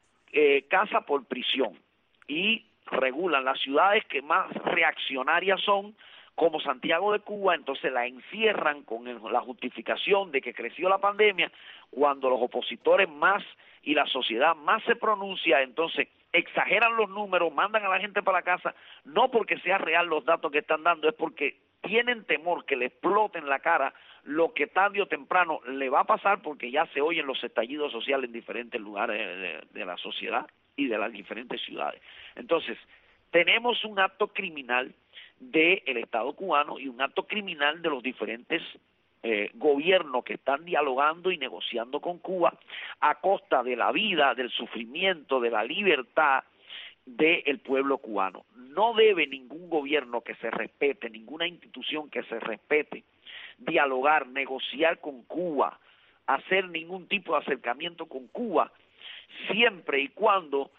casa por prisión, y regulan las ciudades que más reaccionarias son, como Santiago de Cuba. Entonces la encierran con la justificación de que creció la pandemia, cuando los opositores más y la sociedad más se pronuncia. Entonces exageran los números, mandan a la gente para la casa, no porque sea real los datos que están dando, es porque tienen temor que le exploten la cara lo que tarde o temprano le va a pasar, porque ya se oyen los estallidos sociales en diferentes lugares de la sociedad y de las diferentes ciudades. Entonces, tenemos un acto criminal del Estado cubano y un acto criminal de los diferentes gobiernos que están dialogando y negociando con Cuba a costa de la vida, del sufrimiento, de la libertad del pueblo cubano. No debe ningún gobierno que se respete, ninguna institución que se respete, dialogar, negociar con Cuba, hacer ningún tipo de acercamiento con Cuba, siempre y cuando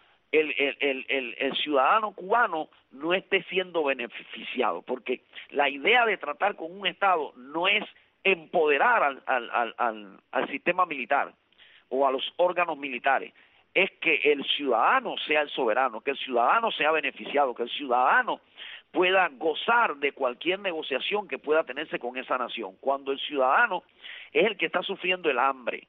el ciudadano cubano no esté siendo beneficiado, porque la idea de tratar con un Estado no es empoderar al sistema militar o a los órganos militares, es que el ciudadano sea el soberano, que el ciudadano sea beneficiado, que el ciudadano pueda gozar de cualquier negociación que pueda tenerse con esa nación. Cuando el ciudadano es el que está sufriendo el hambre,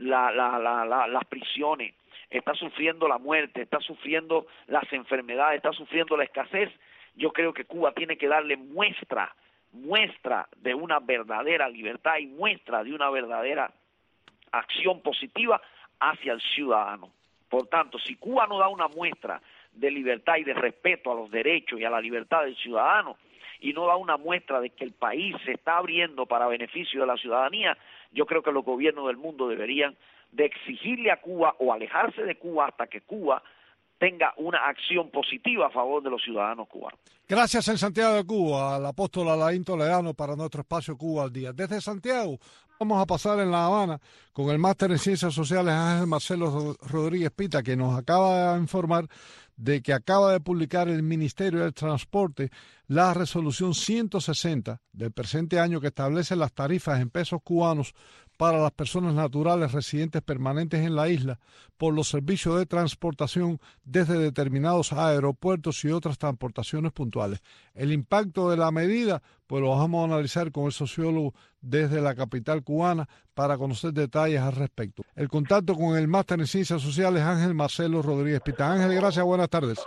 las prisiones, está sufriendo la muerte, está sufriendo las enfermedades, está sufriendo la escasez, yo creo que Cuba tiene que darle muestra de una verdadera libertad y muestra de una verdadera acción positiva hacia el ciudadano. Por tanto, si Cuba no da una muestra de libertad y de respeto a los derechos y a la libertad del ciudadano, y no da una muestra de que el país se está abriendo para beneficio de la ciudadanía, yo creo que los gobiernos del mundo deberían de exigirle a Cuba o alejarse de Cuba hasta que Cuba tenga una acción positiva a favor de los ciudadanos cubanos. Gracias en Santiago de Cuba al apóstol Alain Toledano para nuestro espacio Cuba al Día. Desde Santiago vamos a pasar en La Habana con el máster en Ciencias Sociales Ángel Marcelo Rodríguez Pita, que nos acaba de informar de que acaba de publicar el Ministerio del Transporte la resolución 160 del presente año, que establece las tarifas en pesos cubanos para las personas naturales residentes permanentes en la isla por los servicios de transportación desde determinados aeropuertos y otras transportaciones puntuales. El impacto de la medida, pues lo vamos a analizar con el sociólogo desde la capital cubana para conocer detalles al respecto. El contacto con el máster en Ciencias Sociales Ángel Marcelo Rodríguez Pita. Ángel, gracias, buenas tardes.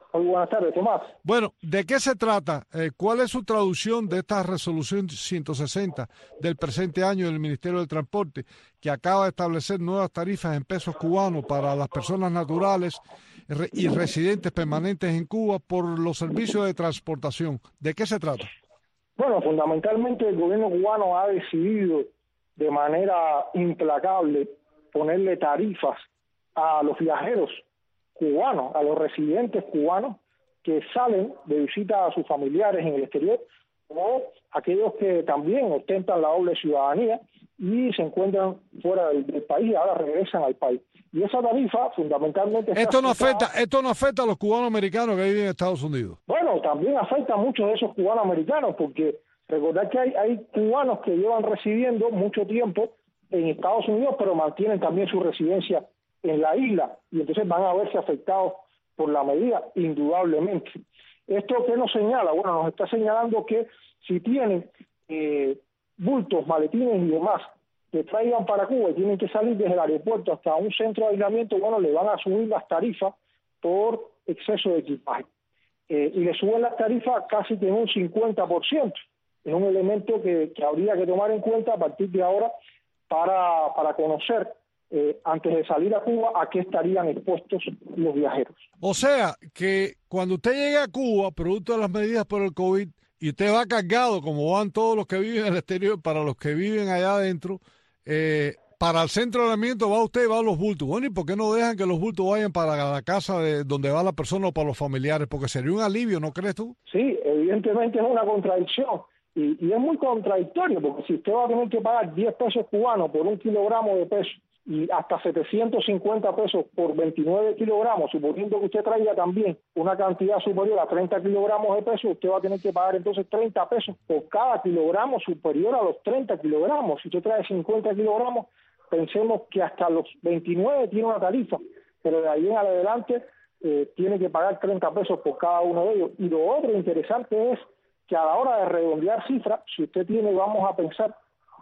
Muy buenas tardes, Tomás. Bueno, ¿de qué se trata? ¿Cuál es su traducción de esta resolución 160 del presente año del Ministerio del Transporte, que acaba de establecer nuevas tarifas en pesos cubanos para las personas naturales y residentes permanentes en Cuba por los servicios de transportación? ¿De qué se trata? Bueno, fundamentalmente el gobierno cubano ha decidido de manera implacable ponerle tarifas a los viajeros cubanos, a los residentes cubanos que salen de visita a sus familiares en el exterior, o aquellos que también ostentan la doble ciudadanía y se encuentran fuera del país y ahora regresan al país. Y esa tarifa fundamentalmente... Esto no afecta a los cubanos americanos que viven en Estados Unidos. Bueno, también afecta a muchos de esos cubanos americanos, porque recordad que hay cubanos que llevan residiendo mucho tiempo en Estados Unidos, pero mantienen también su residencia en la isla, y entonces van a verse afectados por la medida, indudablemente. ¿Esto qué nos señala? Bueno, nos está señalando que si tienen bultos, maletines y demás que traigan para Cuba y tienen que salir desde el aeropuerto hasta un centro de aislamiento, bueno, le van a subir las tarifas por exceso de equipaje. Y le suben las tarifas casi que en un 50%. Es un elemento que habría que tomar en cuenta a partir de ahora para conocer antes de salir a Cuba a qué estarían expuestos los viajeros. O sea, que cuando usted llegue a Cuba, producto de las medidas por el COVID, y usted va cargado, como van todos los que viven en el exterior, para los que viven allá adentro, para el centro de aislamiento va usted y van los bultos. Bueno, ¿y por qué no dejan que los bultos vayan para la casa de donde va la persona o para los familiares? Porque sería un alivio, ¿no crees tú? Sí, evidentemente es una contradicción. Y es muy contradictorio, porque si usted va a tener que pagar 10 pesos cubanos por 1 kilogramo de peso y hasta 750 pesos por 29 kilogramos, suponiendo que usted traiga también una cantidad superior a 30 kilogramos de peso, usted va a tener que pagar entonces 30 pesos por cada kilogramo superior a los 30 kilogramos. Si usted trae 50 kilogramos, pensemos que hasta los 29 tiene una tarifa, pero de ahí en adelante tiene que pagar 30 pesos por cada uno de ellos. Y lo otro interesante es que a la hora de redondear cifras, si usted tiene, vamos a pensar,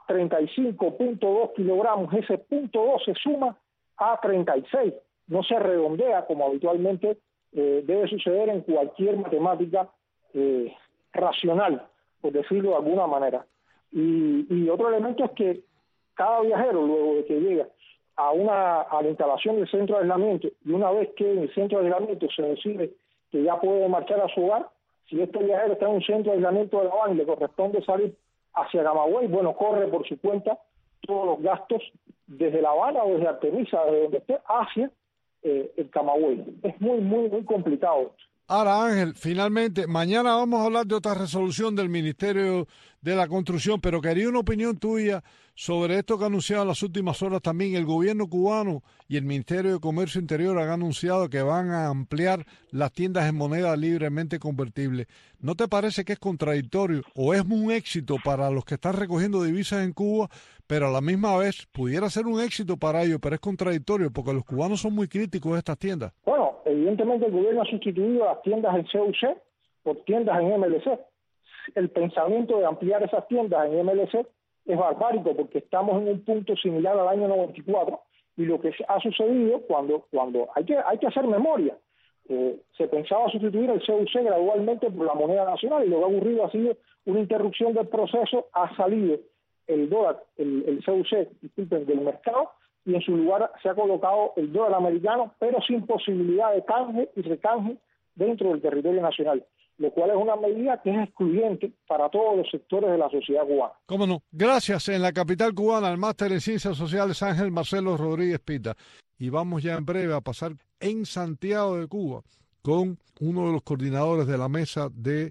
35.2 kilogramos, ese punto 2 se suma a 36, no se redondea como habitualmente debe suceder en cualquier matemática racional, por decirlo de alguna manera. Y otro elemento es que cada viajero, luego de que llega a la instalación del centro de aislamiento, y una vez que en el centro de aislamiento se decide que ya puede marchar a su hogar, si este viajero está en un centro de aislamiento de La Habana y le corresponde salir hacia Camagüey, bueno, corre por su cuenta todos los gastos desde La Habana o desde Artemisa, desde donde esté, hacia el Camagüey. Es muy, muy, muy complicado. Ahora, Ángel, finalmente, mañana vamos a hablar de otra resolución del Ministerio de la Construcción, pero quería una opinión tuya sobre esto que ha anunciado en las últimas horas también el gobierno cubano y el Ministerio de Comercio Interior han anunciado que van a ampliar las tiendas en moneda libremente convertible. ¿No te parece que es contradictorio o es un éxito para los que están recogiendo divisas en Cuba, pero a la misma vez pudiera ser un éxito para ellos, pero es contradictorio porque los cubanos son muy críticos de estas tiendas? Bueno, evidentemente el gobierno ha sustituido las tiendas en CUC por tiendas en MLC. El pensamiento de ampliar esas tiendas en MLC es barbárico porque estamos en un punto similar al año 94 y lo que ha sucedido cuando hay que hacer memoria. Se pensaba sustituir el CUC gradualmente por la moneda nacional y lo que ha ocurrido ha sido una interrupción del proceso, ha salido el dólar, el CUC, disculpen, del mercado y en su lugar se ha colocado el dólar americano, pero sin posibilidad de canje y recanje dentro del territorio nacional, lo cual es una medida que es excluyente para todos los sectores de la sociedad cubana. ¿Cómo no? Gracias. En la capital cubana, el máster en Ciencias Sociales Ángel Marcelo Rodríguez Pita. Y vamos ya en breve a pasar en Santiago de Cuba con uno de los coordinadores de la mesa de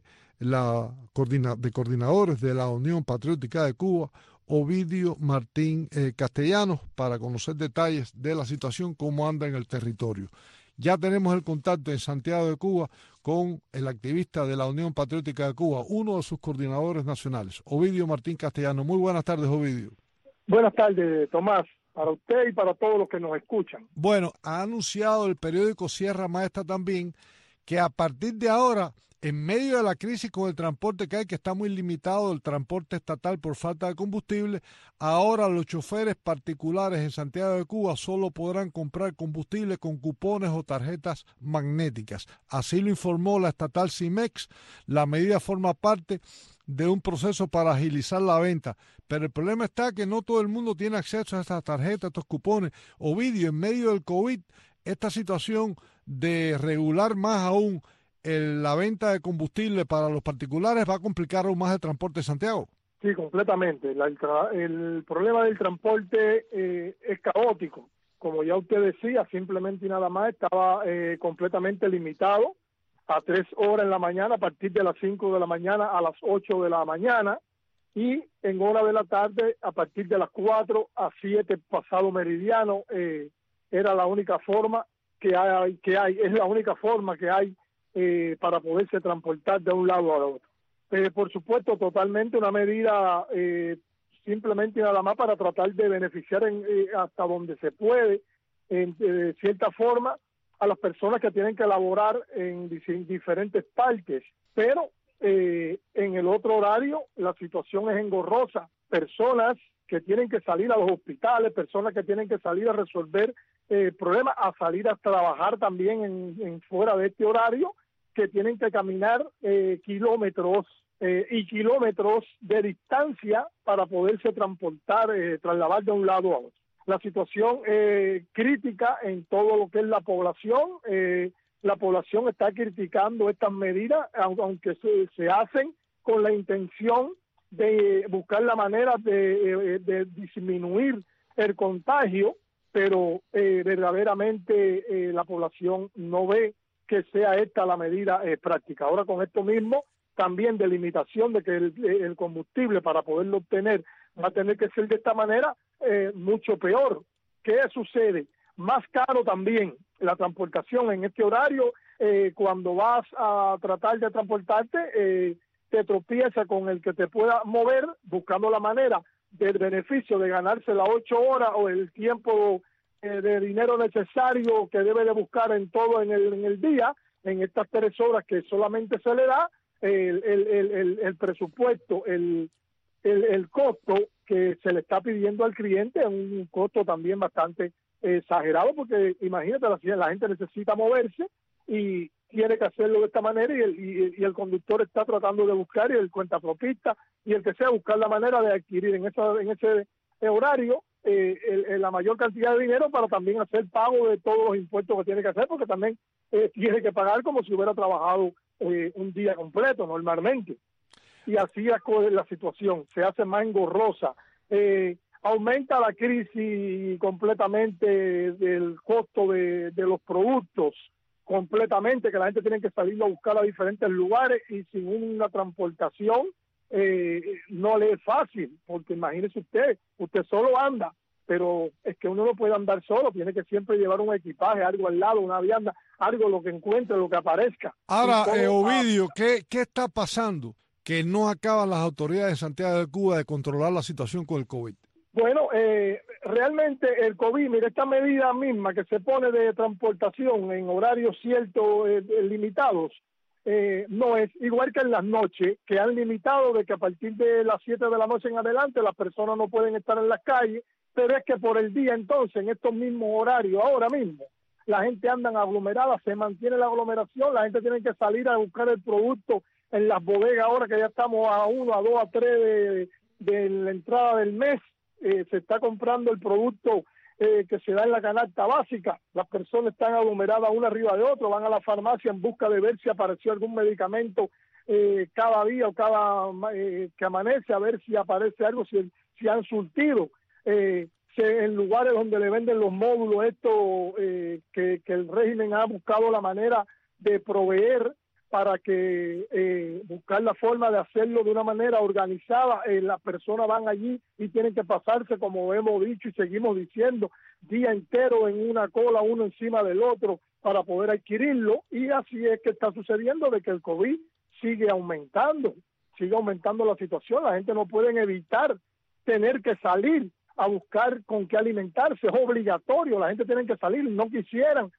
coordinadores de la Unión Patriótica de Cuba, Ovidio Martín Castellanos, para conocer detalles de la situación, cómo anda en el territorio. Ya tenemos el contacto en Santiago de Cuba con el activista de la Unión Patriótica de Cuba, uno de sus coordinadores nacionales, Ovidio Martín Castellanos. Muy buenas tardes, Ovidio. Buenas tardes, Tomás, para usted y para todos los que nos escuchan. Bueno, ha anunciado el periódico Sierra Maestra también que a partir de ahora en medio de la crisis con el transporte que está muy limitado, el transporte estatal por falta de combustible, ahora los choferes particulares en Santiago de Cuba solo podrán comprar combustible con cupones o tarjetas magnéticas. Así lo informó la estatal CIMEX. La medida forma parte de un proceso para agilizar la venta. Pero el problema está que no todo el mundo tiene acceso a estas tarjetas, a estos cupones. Ovidio, en medio del COVID, esta situación de regular más aún la venta de combustible para los particulares va a complicar aún más el transporte de Santiago. Sí, completamente. El problema del transporte es caótico. Como ya usted decía, simplemente y nada más estaba completamente limitado a 3 horas en la mañana, a partir de las 5 de la mañana a las 8 de la mañana, y en hora de la tarde a partir de las 4 a 7 pasado meridiano. Era la única forma es la única forma que hay para poderse transportar de un lado a otro. Por supuesto, totalmente una medida simplemente y nada más para tratar de beneficiar hasta donde se puede, de cierta forma, a las personas que tienen que laborar en diferentes partes. Pero en el otro horario la situación es engorrosa. Personas que tienen que salir a los hospitales, personas que tienen que salir a resolver problemas, a salir a trabajar también en fuera de este horario, que tienen que caminar kilómetros y kilómetros de distancia para poderse transportar, trasladar de un lado a otro. La situación crítica en todo lo que es la población. La población está criticando estas medidas, aunque se hacen con la intención de buscar la manera de disminuir el contagio, pero verdaderamente la población no ve que sea esta la medida práctica. Ahora, con esto mismo, también de limitación de que el combustible para poderlo obtener va a tener que ser de esta manera, mucho peor. ¿Qué sucede? Más caro también la transportación en este horario. Cuando vas a tratar de transportarte, te tropieza con el que te pueda mover, buscando la manera del beneficio de ganarse las 8 horas o el tiempo de dinero necesario que debe de buscar en todo en el día, en estas 3 horas que solamente se le da, el presupuesto, el costo que se le está pidiendo al cliente es un costo también bastante exagerado, porque imagínate, la gente necesita moverse y tiene que hacerlo de esta manera, y el conductor está tratando de buscar, y el cuentapropista y el que sea, buscar la manera de adquirir en ese horario la mayor cantidad de dinero para también hacer pago de todos los impuestos que tiene que hacer, porque también tiene que pagar como si hubiera trabajado un día completo normalmente. Y así la situación se hace más engorrosa. Aumenta la crisis completamente del costo de los productos, completamente, que la gente tiene que salir a buscar a diferentes lugares, y sin una transportación no le es fácil, porque imagínese usted solo anda, pero es que uno no puede andar solo, tiene que siempre llevar un equipaje, algo al lado, una vianda, algo, lo que encuentre, lo que aparezca. Ahora, Ovidio, ¿qué está pasando que no acaban las autoridades de Santiago de Cuba de controlar la situación con el COVID? Bueno, realmente el COVID, mira, esta medida misma que se pone de transportación en horarios ciertos, limitados, no es igual que en las noches, que han limitado de que a partir de las 7 de la noche en adelante las personas no pueden estar en las calles, pero es que por el día entonces, en estos mismos horarios, ahora mismo, la gente anda aglomerada, se mantiene la aglomeración, la gente tiene que salir a buscar el producto en las bodegas ahora que ya estamos a 1, a 2, a 3 de la entrada del mes. Se está comprando el producto que se da en la canasta básica. Las personas están aglomeradas una arriba de otra, van a la farmacia en busca de ver si apareció algún medicamento cada día o cada que amanece, a ver si aparece algo, si han surtido. En lugares donde le venden los módulos, que el régimen ha buscado la manera de proveer para que buscar la forma de hacerlo de una manera organizada. Las personas van allí y tienen que pasarse, como hemos dicho y seguimos diciendo, día entero en una cola, uno encima del otro, para poder adquirirlo. Y así es que está sucediendo, de que el COVID sigue aumentando la situación. La gente no puede evitar tener que salir a buscar con qué alimentarse, es obligatorio, la gente tiene que salir, no quisieran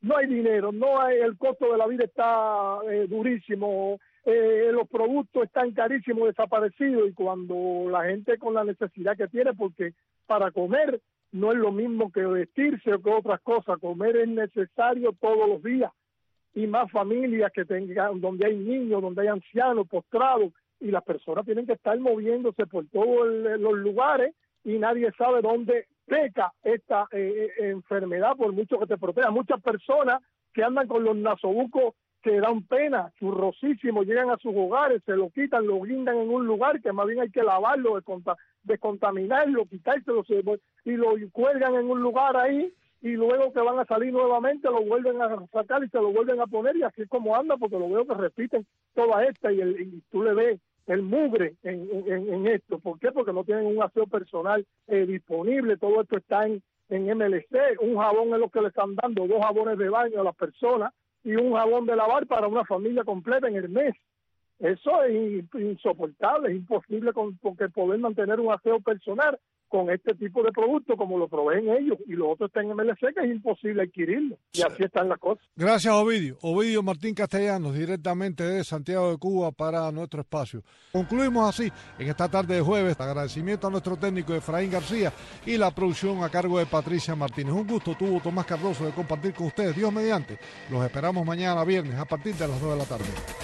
no hay dinero, no hay, el costo de la vida está durísimo, los productos están carísimos, desaparecidos, y cuando la gente con la necesidad que tiene, porque para comer no es lo mismo que vestirse o que otras cosas, comer es necesario todos los días, y más familias que tengan, donde hay niños, donde hay ancianos postrados, y las personas tienen que estar moviéndose por todos los lugares, y nadie sabe dónde peca esta enfermedad, por mucho que te proteja. Muchas personas que andan con los nasobucos que dan pena, churrosísimos, llegan a sus hogares, se lo quitan, lo guindan en un lugar que más bien hay que lavarlo, descontaminarlo, quitárselo, y lo cuelgan en un lugar ahí, y luego que van a salir nuevamente lo vuelven a sacar y se lo vuelven a poner, y así es como anda, porque lo veo que repiten toda esta, y tú le ves el mugre en esto. ¿Por qué? Porque no tienen un aseo personal disponible. Todo esto está en MLC. Un jabón es lo que le están dando, 2 jabones de baño a las personas y un jabón de lavar para una familia completa en el mes. Eso es insoportable, es imposible porque poder mantener un aseo personal con este tipo de productos como lo proveen ellos, y lo otro está en MLC, que es imposible adquirirlo, y así están las cosas. Gracias, Ovidio. Ovidio Martín Castellanos, directamente de Santiago de Cuba para nuestro espacio. Concluimos así en esta tarde de jueves. Agradecimiento a nuestro técnico Efraín García y la producción a cargo de Patricia Martínez. Un gusto tuvo Tomás Cardoso de compartir con ustedes. Dios mediante. Los esperamos mañana viernes a partir de las 9 de la tarde.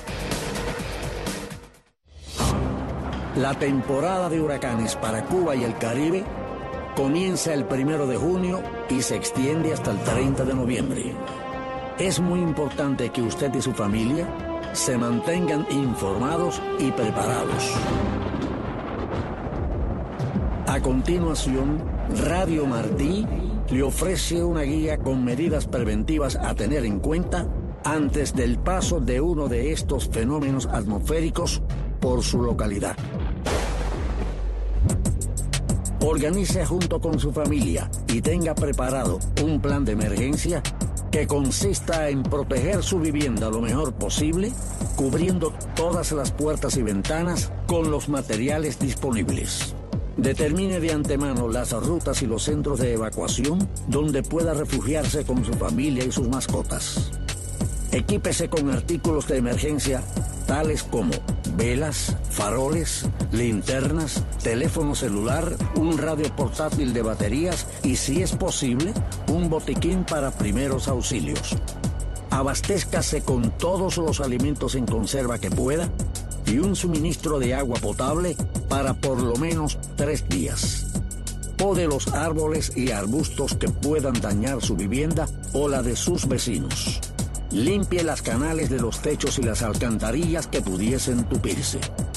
La temporada de huracanes para Cuba y el Caribe comienza el 1 de junio y se extiende hasta el 30 de noviembre. Es muy importante que usted y su familia se mantengan informados y preparados. A continuación, Radio Martí le ofrece una guía con medidas preventivas a tener en cuenta antes del paso de uno de estos fenómenos atmosféricos por su localidad. Organice junto con su familia y tenga preparado un plan de emergencia que consista en proteger su vivienda lo mejor posible, cubriendo todas las puertas y ventanas con los materiales disponibles. Determine de antemano las rutas y los centros de evacuación donde pueda refugiarse con su familia y sus mascotas. Equípese con artículos de emergencia tales como velas, faroles, linternas, teléfono celular, un radio portátil de baterías y, si es posible, un botiquín para primeros auxilios. Abastézcase con todos los alimentos en conserva que pueda y un suministro de agua potable para por lo menos 3 días. Pode los árboles y arbustos que puedan dañar su vivienda o la de sus vecinos. Limpie las canales de los techos y las alcantarillas que pudiesen tupirse.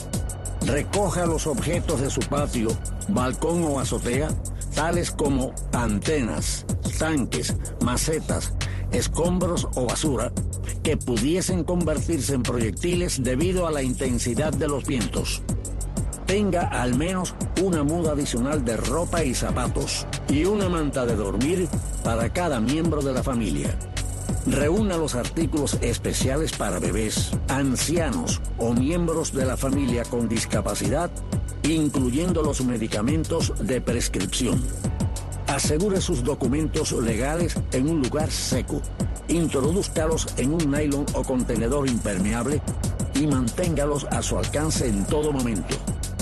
Recoja los objetos de su patio, balcón o azotea, tales como antenas, tanques, macetas, escombros o basura, que pudiesen convertirse en proyectiles debido a la intensidad de los vientos. Tenga al menos una muda adicional de ropa y zapatos y una manta de dormir para cada miembro de la familia. Reúna los artículos especiales para bebés, ancianos o miembros de la familia con discapacidad, incluyendo los medicamentos de prescripción. Asegure sus documentos legales en un lugar seco. Introdúzcalos en un nylon o contenedor impermeable y manténgalos a su alcance en todo momento.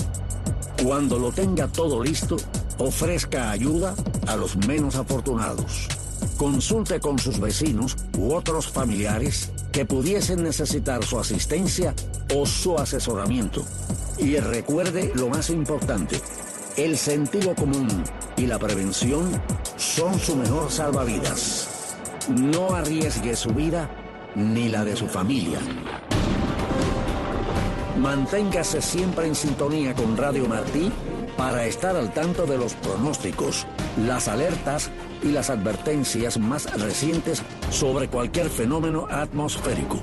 Cuando lo tenga todo listo, ofrezca ayuda a los menos afortunados. Consulte con sus vecinos u otros familiares que pudiesen necesitar su asistencia o su asesoramiento. Y recuerde lo más importante: el sentido común y la prevención son su mejor salvavidas. No arriesgue su vida ni la de su familia. Manténgase siempre en sintonía con Radio Martí para estar al tanto de los pronósticos, las alertas y las advertencias más recientes sobre cualquier fenómeno atmosférico.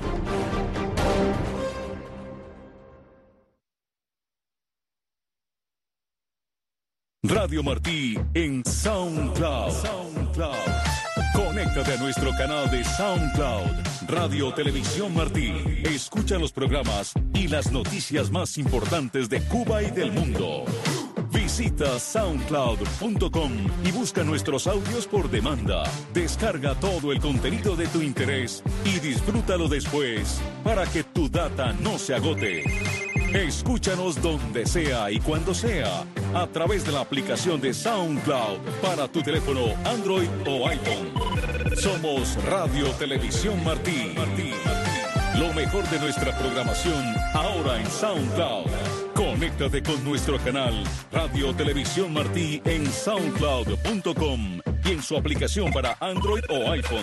Radio Martí en SoundCloud. Conéctate a nuestro canal de SoundCloud, Radio Televisión Martí. Escucha los programas y las noticias más importantes de Cuba y del mundo. Visita soundcloud.com y busca nuestros audios por demanda. Descarga todo el contenido de tu interés y disfrútalo después para que tu data no se agote. Escúchanos donde sea y cuando sea a través de la aplicación de SoundCloud para tu teléfono Android o iPhone. Somos Radio Televisión Martí. Lo mejor de nuestra programación ahora en SoundCloud. Conéctate con nuestro canal Radio Televisión Martí en soundcloud.com y en su aplicación para Android o iPhone.